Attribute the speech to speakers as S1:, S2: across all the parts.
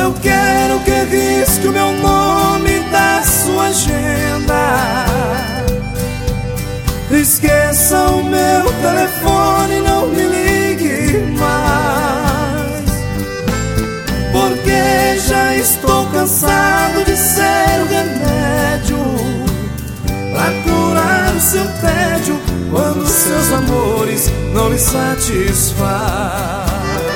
S1: Eu quero que risque o meu nome da sua agenda. Esqueça o meu telefone, não me ligue mais, porque já estou cansado de ser o remédio pra curar o seu tédio quando seus amores não lhe satisfaz.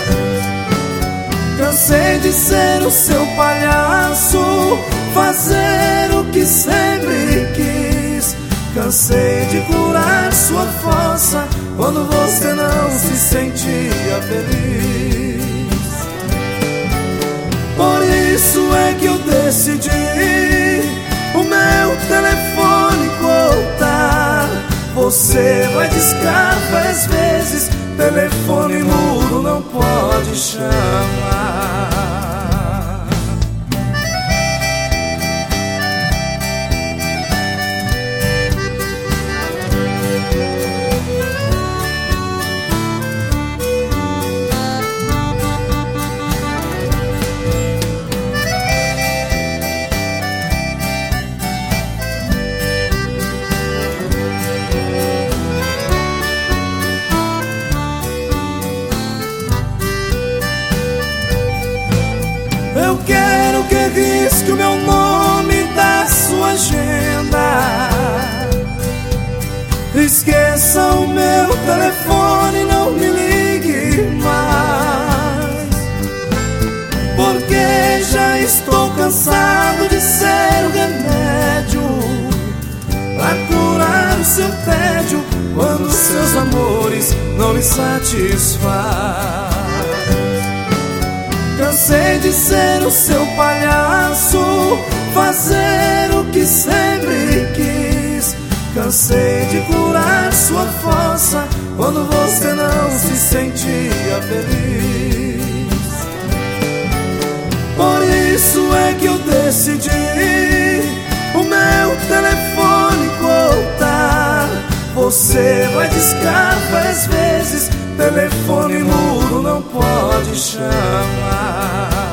S1: Cansei de ser o seu palhaço, fazer o que sempre quis. Cansei de curar sua fossa quando você não se sentia feliz. Por isso é que eu decidi o meu telefone cortar. Você vai discar 10 vezes, telefone mudo não pode chamar. Eu quero que risque o meu nome da sua agenda. Esqueça o meu telefone, não me ligue mais, porque já estou cansado de ser o remédio pra curar o seu tédio quando seus amores não lhe satisfaz. Cansei de ser o seu palhaço, fazer o que sempre quis. Cansei de curar sua fossa quando você não se sentia feliz. Por isso é que eu decidi o meu telefone cortar. Você vai discar 10 vezes, telefone mudo não pode chamar.